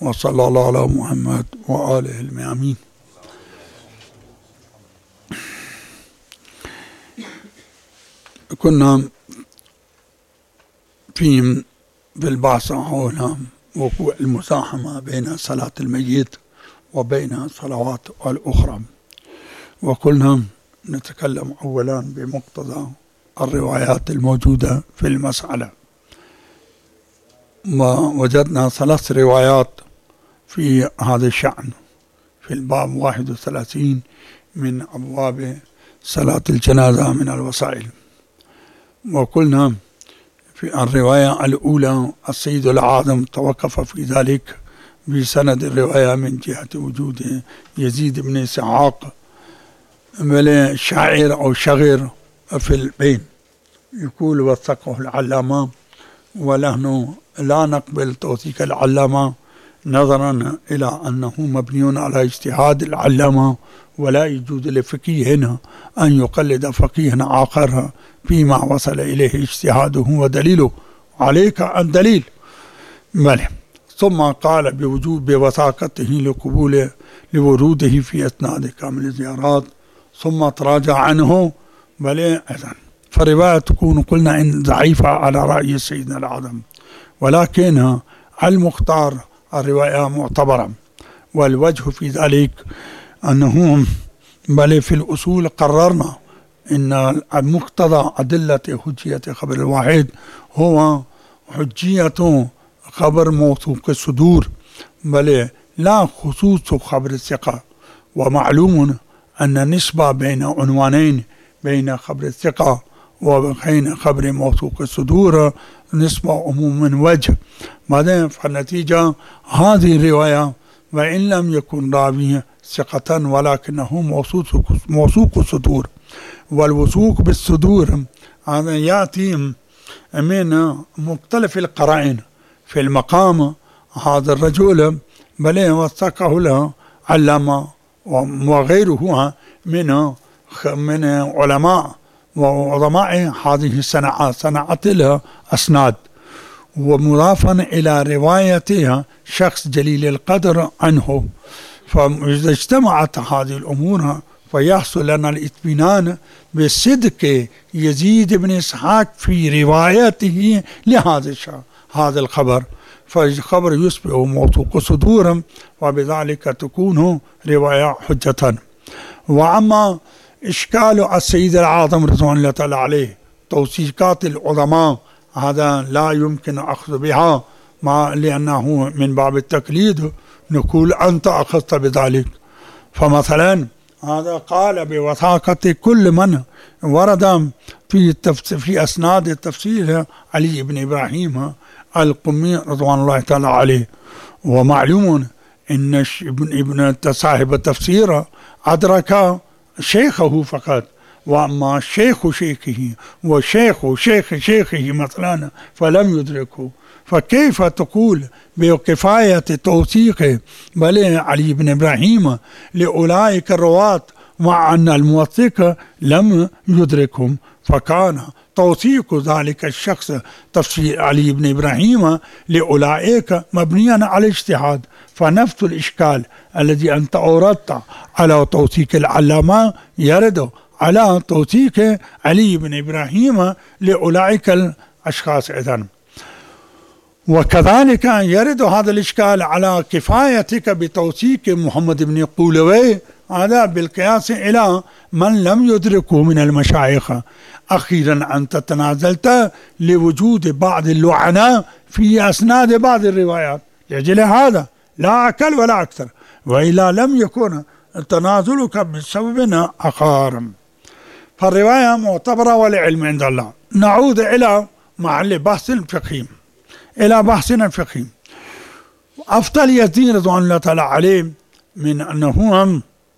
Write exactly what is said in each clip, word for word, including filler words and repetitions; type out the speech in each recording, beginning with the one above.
وصلى الله على محمد وآله الميامين. كنا في بالبحث حول وقوع المزاحمة بين صلاة الميت وبين الصلوات الأخرى، وقلنا نتكلم أولا بمقتضى الروايات الموجودة في المسألة، ووجدنا ثلاث روايات في هذا الشأن في الباب واحد وثلاثين من أبواب صلاة الجنازة من الوسائل. وقلنا في الرواية الأولى السيد الأعظم توقف في ذلك بسند الرواية من جهة وجود يزيد بن إسحاق بل شاعر أو شغير في البين، يقول وثقه العلامة، ونحن لا نقبل توثيق العلامة نظرا إلى أنه مبني على اجتهاد العلامة، ولا يجوز لفقيه أن يقلد فقيه آخر فيما وصل إليه اجتهاده ودليله عليك الدليل بله. ثم قال بوجوب بوثاقته لقبول لوروده في أثناء كامل الزيارات، ثم تراجع عنه بل أيضا. فرواية تكون قلنا إن ضعيفة على رأي سيدنا الأعظم، ولكن المختار الرواية معتبرة، والوجه في ذلك أنه بل في الأصول قررنا إن مقتضى أدلة حجية خبر الواحد هو حجية خبر موثوق الصدور، بل لا خصوص خبر الثقة. ومعلوم أن النسبة بين عنوانين بين خبر الثقة وبين خبر موثوق الصدور نسبة عموم من وجه، بعدين فالنتيجة هذه الرواية وإن لم يكن راوي ثقة ولكنه موثوق الصدور، والوثوق بالصدور هذا يأتي من مختلف القرائن. في المقام هذا الرجل بل وثقه له علامة وغيره من من علماء وعظماء هذه الصناعة صناعة الأسناد، ومضافا إلى روايتها شخص جليل القدر عنه. فإذا اجتمعت هذه الأمور فيحصل لنا الاطمئنان بصدق يزيد بن إسحاق في روايته لهذا هذا الخبر، فالخبر يصبح موثوق صدورا، وبذلك تكون رواية حجة. وأما إشكال السيد الأعظم رضوان الله تعالى عليه توثيقات العظماء هذا لا يمكن أخذ بها، ما لأنه من باب التقليد نقول أنت أخذت بذلك. فمثلا هذا قال بوثاقة كل من ورد في في أسناد التفسير علي بن إبراهيم القمي رضوان الله تعالى عليه. ومعلوم إن ابن ابن صاحب التفسير أدرك شيخه فقط، وأما شيخ شيخه وشيخ شيخ شيخه مثلا فلم يدركه، فكيف تقول بكفاية توثيق بل علي بن إبراهيم لأولئك الرواة مع أن الموثق لم يدركهم؟ فكان توثيق ذلك الشخص تفسير علي بن إبراهيم لأولئك مبنيا على اجتهاد. فنفس الإشكال الذي أنت أوردت على توثيق العلامة يرد على توثيق علي بن إبراهيم لأولئك الأشخاص إذن. وكذلك يرد هذا الإشكال على كفايتك بتوثيق محمد بن قولوي هذا بالقياس إلى من لم يدركه من المشايخ. أخيرا أنت تنازلت لوجود بعض اللعنة في أسناد بعض الروايات، لأجل هذا لا أقل ولا أكثر، وإلا لم يكن تنازلك بسبب آخر. فالرواية معتبرة والعلم عند الله. نعود إلى محل بحث الفقهي، إلى بحثنا الفقهي. أفضل يزيد رضوان الله تعالى عليه من أنه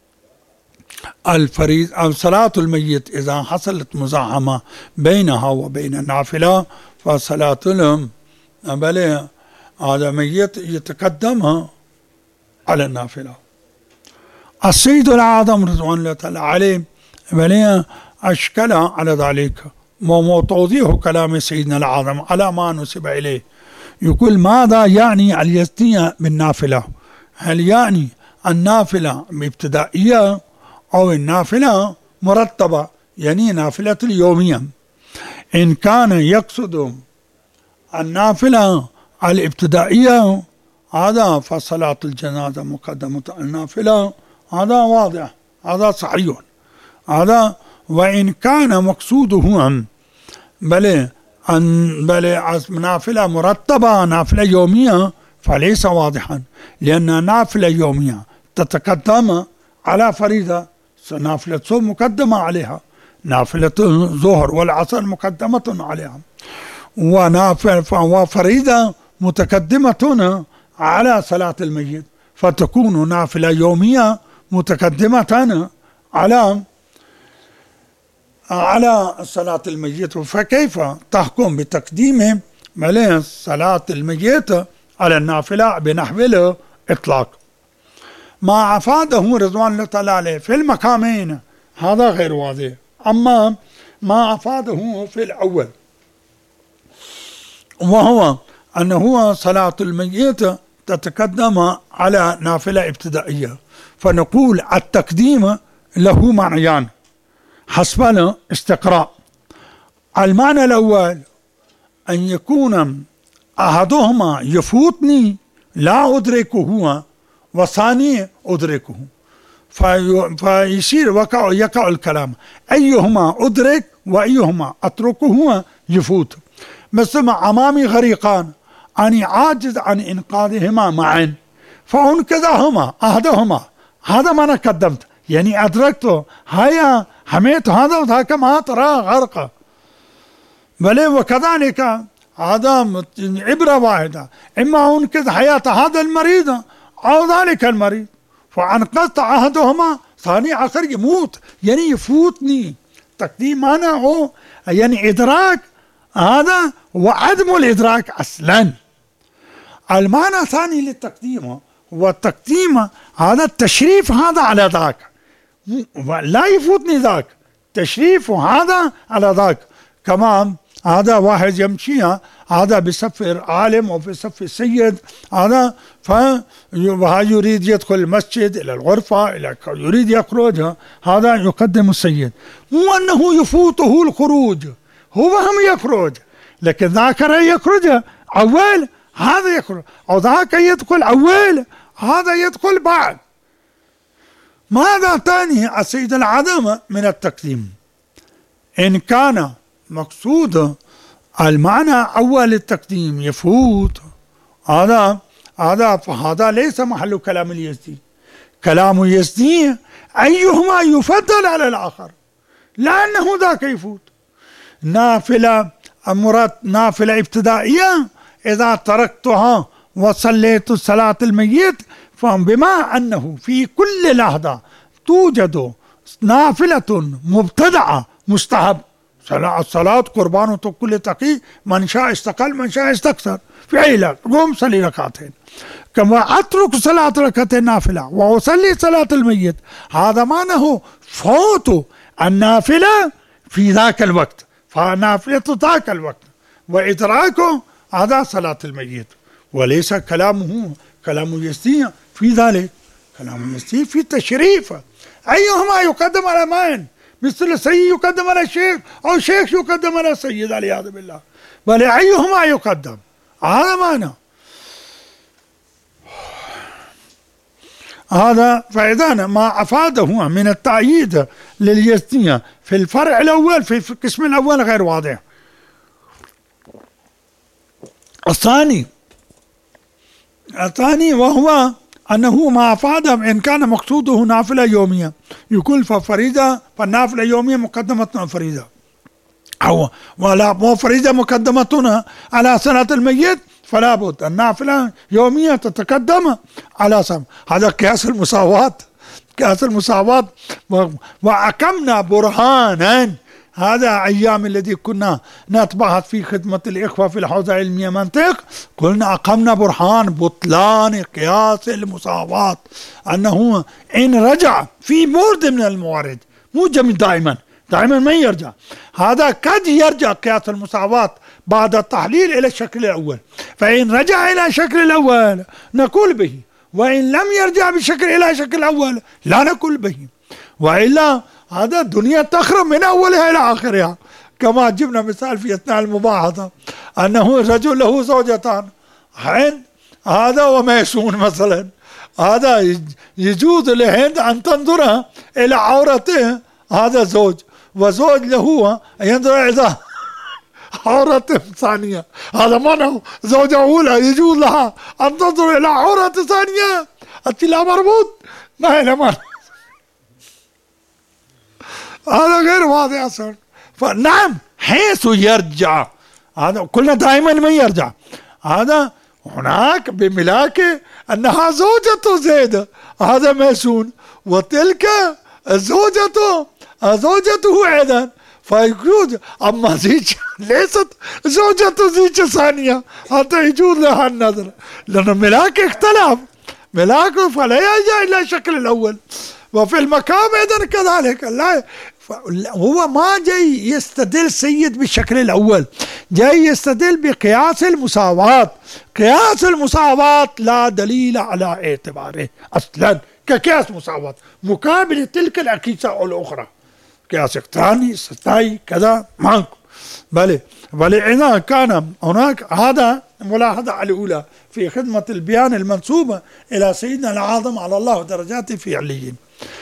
الفريض أو صلاة الميت إذا حصلت مزاحمة بينها وبين النافلة فصلاة لهم بل هذا ميت يتقدمها على النافلة. السيد الأعظم رضوان الله تعالى عليه بل أشكل على ذلك، وتوضيح كلام سيدنا الأعظم على ما نسب إليه يقول ماذا يعني اليزدية بالنافلة؟ هل يعني النافلة ابتدائية أو النافلة مرتبة، يعني نافلة اليومية؟ إن كان يقصد النافلة الابتدائية هذا فصلاة الجنازة مقدمة النافلة، هذا واضح، هذا صحيح هذا. وإن كان مقصوده بل أن بل نافلة مرتبة نافلة يومية فليس واضحا، لأن نافلة يومية تتقدم على فريضة، نافلة صوم مقدمة عليها، نافلة الظهر والعصر مقدمة عليها، وفريضة متقدمة على صلاة الميت، فتكون نافلة يومية متقدمة على على صلاة الميت. فكيف تحكم بتقديم صلاة الميت على النافلة بنحو الإطلاق؟ ما أفاده رضوان الله تعالى عليه في المقامين هذا غير واضح. أما ما أفاده في الأول وهو أنه صلاة الميت تتقدم على نافلة ابتدائية، فنقول التقديم له معنيان حسب الاستقراء. المعنى الأول أن يكون أحدهما يفوتني لا أدركه والثاني أدركه، في فيصير وقع يقع الكلام أيهما أدرك وأيهما أتركه يفوت. مثل أمامي غريقان أنا عاجز عن إنقاذهما معا فأنقذهما أحدهما، هذا ما أنا قدمت، يعني أدركته، هيا حميت هذا وذاك ما ترى غرقه. بل وكذلك هذا عبرة واحدة، إما أنقذ حياة هذا المريض أو ذلك المريض، فأنقذت أحدهما ثاني آخر يموت، يعني يفوتني. تقديم أنا هو يعني إدراك هذا وعدم الإدراك أصلا. المعنى الثاني للتقديم هو التقديم هذا التشريف هذا على ذاك، لا يفوتني ذاك، تشريف هذا على ذاك. كمان هذا واحد يمشي هذا بصف عالم وفي صف السيد هذا، فيريد يدخل المسجد إلى الغرفة إلى يريد يخرج، هذا يقدم السيد، مو أنه يفوته الخروج، هو هم يخرج، لكن ذاك يخرج أول هذا يخرج، أو ذاك يدخل أول هذا يدخل بعد. ماذا تعني السيد العدم من التقديم؟ إن كان مقصود المعنى أول التقديم يفوت هذا هذا فهذا ليس محل كلام اليزدي. كلام اليزدي أيهما يفضل على الآخر، لأنه ذاك يفوت. نافلة مراد نافلة ابتدائية إذا تركتها وصليت صلاة الميت، فبما أنه في كل لحظة توجد نافلة مبتدعة مستحب، الصلاة قربان كل تقي، من شاء استقل من شاء استكثر، في أي لحظة قوم صلي ركعتين، كما أترك صلاة ركعتين نافلة وأصلي صلاة الميت، هذا معناه فوت النافلة في ذاك الوقت، فنافلة ذاك الوقت وإدراكه هذا صلاة الميت، وليس كلامه كلام اليزدي في ذلك. كلام اليزدي في تشريف، أيهما يقدم على من؟ مثل السيد يقدم على الشيخ أو الشيخ يقدم على السيد والعياذ بالله، بل أيهما يقدم، هذا معنى هذا. فإذا ما أفاده من التأييد لليزدية في الفرع الأول في القسم الأول غير واضح. الثاني الثاني وهو أنه ما أفاد إن كان مقصوده نافلة يومية، يقول ففريدة فالنافلة يومية مقدمة فريدة، أو ولا فريدة مقدمة على صلاة الميت، فلا بد النافلة يومية تتقدم على صلاة. هذا قياس المساواة، قياس المساواة. وأقمنا برهانا، هذا أيام الذي كنا نتبعث في خدمة الإخوة في الحوزة العلمية منطق، قلنا أقمنا برهان بطلان قياس المساواة، أنه إن رجع في مورد من الموارد، مو جميل دائما دائما ما يرجع، هذا قد يرجع قياس المساواة بعد التحليل إلى الشكل الأول، فإن رجع إلى الشكل الأول نقول به، وإن لم يرجع بالشكل إلى الشكل الأول لا نقول به، وإلا هذا الدنيا تخرب من أولها إلى آخرها. كما جبنا مثال في أثناء المباحثة أنه رجل له زوجتان، هند هذا وميسون مثلا، هذا يجوز لهند أن تنظر إلى عورته هذا زوج، وزوج له ينظر إلى عورة ثانية، هذا منه. زوجة أولى يجوز لها أن تنظر إلى عورة ثانية، أنت لا مربوط ما إلى من هذا غير واضح أصلا. فنعم حيث يرجع، هذا قلنا دائما ما يرجع، هذا هناك بملاكه أنها زوجة زيد هذا ميسون، وتلك زوجته زوجته أيضا، فيجوز. أما زيج ليست زوجة زيج ثانية حتى يجوز لها النظر، لأن ملاك اختلف ملاكه فلا يرجع إلى الشكل الأول. وفي المقام أيضا كذلك، لا هو ما جاي يستدل سيد بالشكل الأول، جاي يستدل بقياس المساواة. قياس المساواة لا دليل على اعتباره أصلا كقياس مساواة مقابل تلك الأقيسة الأخرى، قياس اقتراني استثنائي كذا معكم. بل بل إذا كان هناك، هذا ملاحظة الأولى في خدمة البيان المنسوبة إلى سيدنا العظم على الله درجاته في عليين.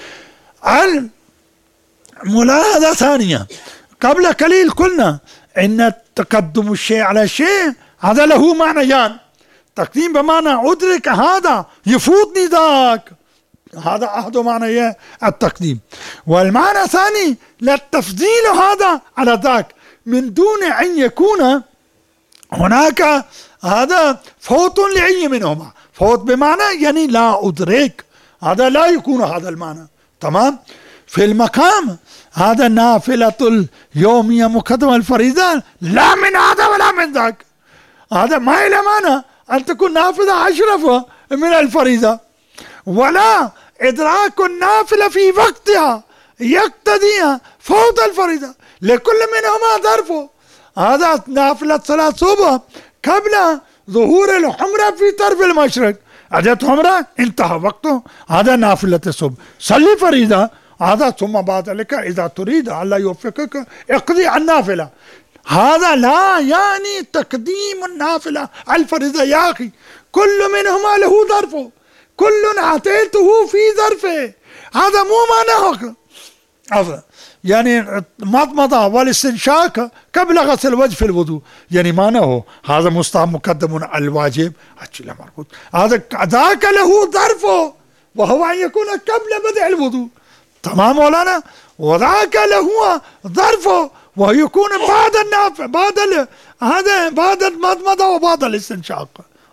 ملاحظة ثانية، قبل قليل قلنا إن تقدم الشيء على الشيء هذا له معنيان، تقديم بمعنى أدرك هذا يفوتني ذاك، هذا أحد معنى التقديم، والمعنى الثاني للتفضيل هذا على ذاك من دون أن يكون هناك هذا فوت لأي منهما. فوت بمعنى يعني لا أدرك، هذا لا يكون هذا المعنى. تمام. في المقام هذا نافلة اليومية مقدمة الفريضة لا من هذا ولا من ذاك، هذا ما إلى معنى أن تكون نافلة أشرف من الفريضة، ولا إدراك النافلة في وقتها يقتضي فوت الفريضة، لكل منهما ظرفه. هذا نافلة صلاة صبح قبل ظهور الحمرة في طرف المشرق، أجت حمرة انتهى وقته، هذا نافلة الصبح. صلي فريضة هذا، ثم بعد ذلك إذا تريد الله يوفقك اقضي النافلة. هذا لا يعني تقديم النافلة الفريضة يا أخي، كل منهما له ظرفه، كل أعطيته في ظرفه، هذا مو معناه أفضل. يعني مضمضة والاستنشاق قبل غسل الوجه في الوضوء، يعني معناه هذا مستحب مقدم على الواجب، لا مربوط، هذا ذاك له ظرفه وهو أن يكون قبل بدء الوضوء. تمام مولانا. وذاك له ظرفه ويكون بعد النافع، بعد هذا بعد المضمضة وبعد الاستنشاق.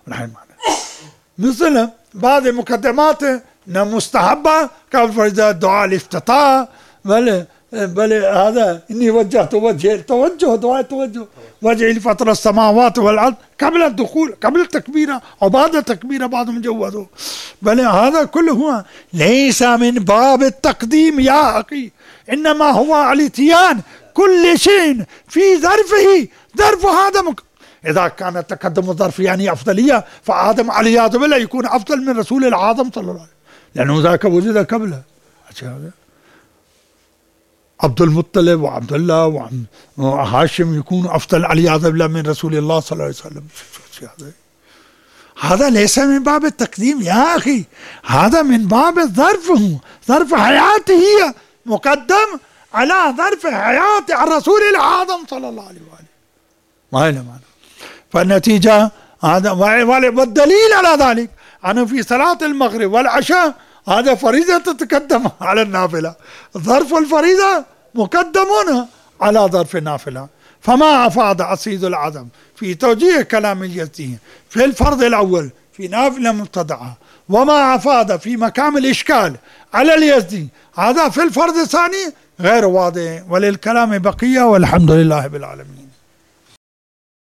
مثل بعض المقدمات مستحبة كالفريضة دعاء الافتتاح، بل بل هذا إني وجهت وجهي، توجه دعاء توجه وجهي لفطر السماوات والأرض قبل الدخول، قبل التكبيرة أو بعد التكبيرة بعضهم جوزوا. بل هذا كله ليس من باب التقديم يا أخي، إنما هو الاتيان كل شيء في ظرفه. ظرف هذا مك... إذا كان تقدم الظرف يعني أفضلية، فآدم عليه بالله يكون أفضل من رسول العظم صلى الله عليه وسلم، لأنه ذاك وجد قبله. عبد المطلب وعبد الله وهاشم يكون أفضل عليه بالله من رسول الله صلى الله عليه وسلم. هذا ليس من باب التقديم يا أخي، هذا من باب ظرفه، ظرف حياته مقدم على ظرف حياة الرسول العظم صلى الله عليه وآله. ما هي معنى. فالنتيجة هذا، والدليل على ذلك أنه في صلاة المغرب والعشاء هذا فريضة تتقدم على النافلة، ظرف الفريضة مقدم على ظرف النافلة. فما أفاد عصيد العظم في توجيه كلام اليزدي في الفرض الأول في نافلة مبتدعة، وما أفاد في مقام الإشكال على اليزدي هذا في الفرض الثاني غير واضح، وللكلام بقية، والحمد لله بالعالمين.